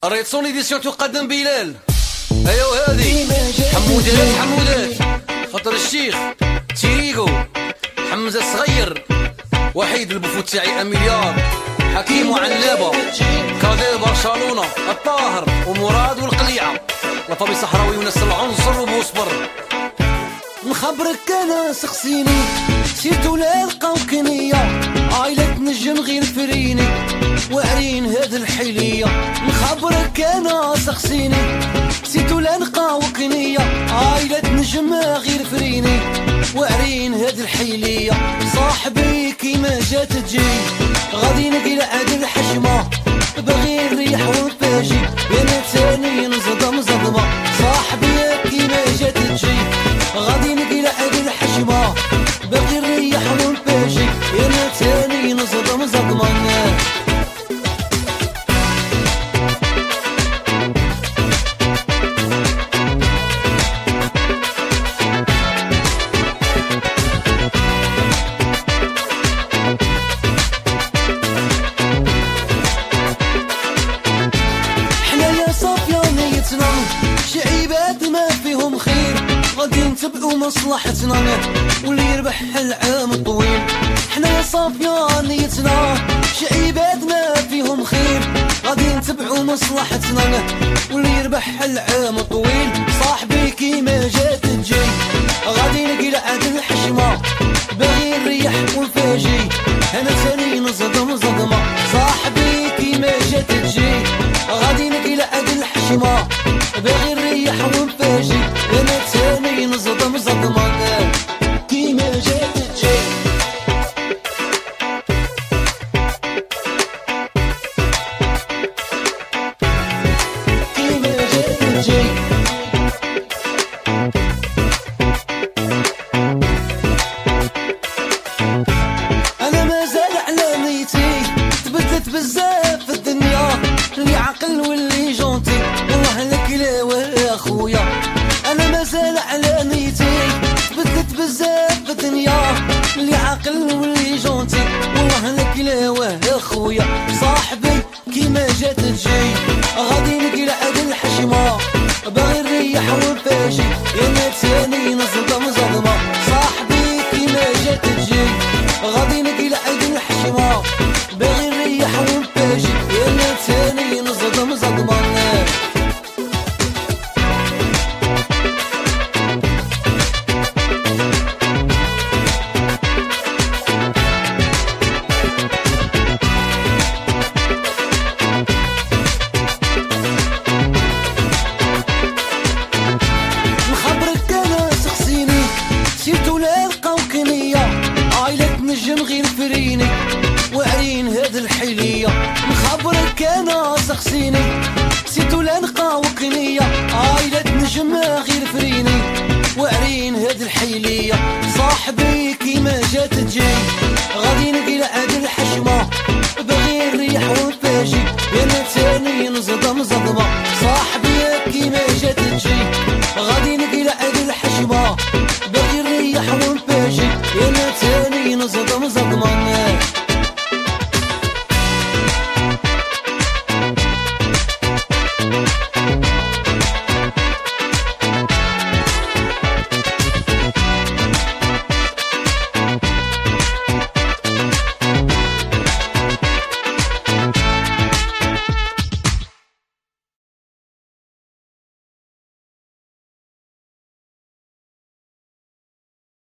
الريتسون ايديسيون تقدم بلال. ايوا هادي حمودات خاطر الشيخ تيريغو حمزة صغير وحيد البفوت تاعي اميليار حكيم وعنابة كادير برشلونة الطاهر ومراد والقليعة لطبي صحراوي وناس العنصر وبوصبر. نخبرك انا سقسيني سيرتو لا لقاو كنية عايلة نجم غير فريني وعرين هاد الحيلية. نخبرك انا سقسيني سيرتو لا لقاو كنية عايلة نجم غير فريني وعرين هاد الحيلية. صاحبي كيما جات تجي غادي نقلع عاد الحشمة باغي نريح ونفاجي انا تاني نصدم صدمة. صاحبي كيما جات تجي غادي نقلع عاد الحشمة باغي نريح ونفاجي انا تاني نصدم صدمة. شعيبات ما فيهم خير غادي نتبعو مصلحتنا واللي يربح العام الطويل. حنا يا صافية نيتنا شعيبات ما فيهم خير غادي نتبعو مصلحتنا واللي يربح العام الطويل. صاحبي كيما جات تجي غادي نقلع عاد الحشمة باغي نريح ونفاجي انا ثاني نصدم صدمة. صاحبي كيما جات تجي غادي نقلع عاد الحشمة باغي نريح ونفاجي انا تاني نصدم صدمة. كيما جات تجي كيما جات تجي انا مازال على نيتي تبدلت بزاف في الدنيا اللي عقل واللي جونتي والله لك لا اخويا. انا مازال على نيتي تبدلت بزاف في الدنيا اللي عاقل واللي جونتي والله لك لا اخويا. صاحبي كيما جات تجي غادي نقلع عاد الحشمة باغي نريح ونفاجي انا تاني نصدم صدمة. صاحبي كيما جات تجي غادي نقلع عاد الحشمة باغي نريح ونفاجي انا تاني نصدم صدمة. سيرتو لا لقاو كنية عايلة نجم غير فريني وعرين هاد الحيلية. نخبرك انا سقسيني سيرتو لا لقاو كنية عايلة نجم غير فريني وعرين هاد الحيلية. صاحبي كيما جات تجي